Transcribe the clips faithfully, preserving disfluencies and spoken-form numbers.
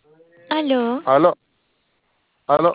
Aló, Aló, aló.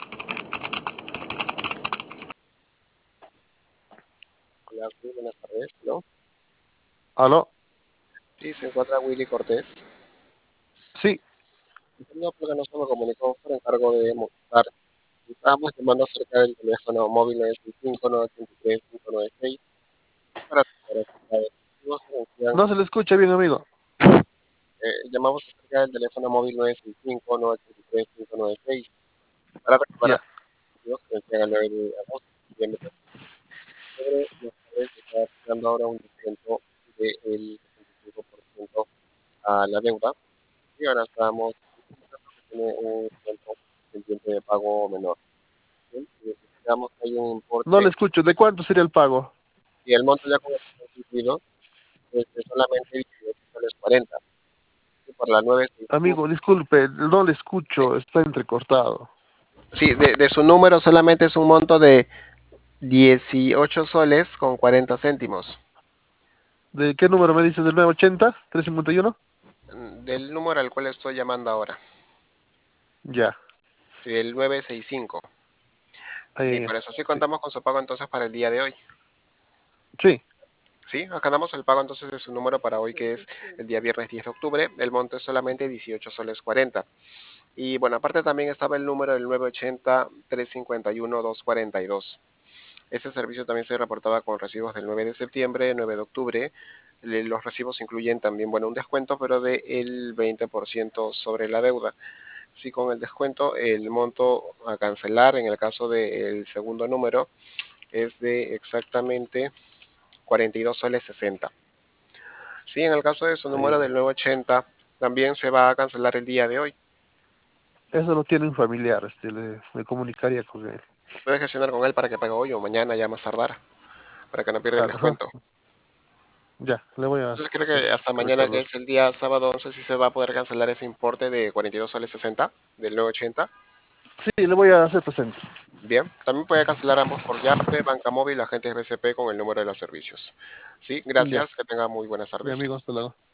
Hola, sí, buenas tardes, ¿no? Aló. Sí, se encuentra Willy Cortés. Sí, No, porque no se me comunicó por encargo de montar. Estábamos llamando acerca del teléfono móvil nueve seis cinco, nueve ocho tres, cinco nueve seis para tratar acerca de los anuncian, no se le escucha bien, amigo. eh, llamamos acerca del teléfono móvil nueve seis cinco, nueve ocho tres, cinco nueve seis para recuperar Ya. los que vencían el nueve de agosto. Septiembre. Sobre los cuales se está aplicando ahora un descuento del sesenta y cinco por ciento a la deuda. Y ahora estamos buscando que tiene un monto pendiente de pago menor. ¿Sí? Y necesitamos que hay un No le importe escucho. ¿De cuánto sería el pago? y el monto ya con el descuento incluido es de solamente dieciocho soles cuarenta. Y por la nueve sesenta y cinco, Amigo, disculpe, no le escucho. Está entrecortado. sí, de, de su número solamente es un monto de dieciocho soles con cuarenta céntimos. ¿De qué número me dices? ¿Del nueve ochenta? ¿trescientos cincuenta y uno? Mm, Del número al cual estoy llamando ahora, Ya. sí, del nueve sesenta y cinco. Sí, Ahí, por eso sí sí. contamos con su pago entonces para el día de hoy. Sí. Sí, acá damos el pago entonces de su número para hoy, que es el día viernes diez de octubre. El monto es solamente dieciocho soles cuarenta. Y bueno, aparte también estaba el número del nueve ochenta, trescientos cincuenta y uno, doscientos cuarenta y dos. Ese servicio también se reportaba con recibos del nueve de septiembre, nueve de octubre. Le- Los recibos incluyen también, bueno, un descuento, pero del veinte por ciento sobre la deuda. Sí, con el descuento, el monto a cancelar en el caso del segundo número es de exactamente cuarenta y dos soles sesenta. Sí, en el caso de su Ahí. número del nueve ochenta, también se va a cancelar el día de hoy. Eso lo tiene un familiar. Este, le, me comunicaría con él. Puedes gestionar con él para que pague hoy o mañana, ya más tardar, para que no pierda el Claro, ajá. descuento. Ya, le voy a Entonces creo hacer que hasta mañana, que recordar. es el día sábado once, sí se va a poder cancelar ese importe de cuarenta y dos soles sesenta del nueve ochenta. Sí, le voy a hacer presente. Bien, también puede cancelar ambos por Yape, Banca Móvil, agentes B C P con el número de los servicios. Sí, Ya. gracias, que tenga muy buenas Mi tardes. amigo, hasta luego.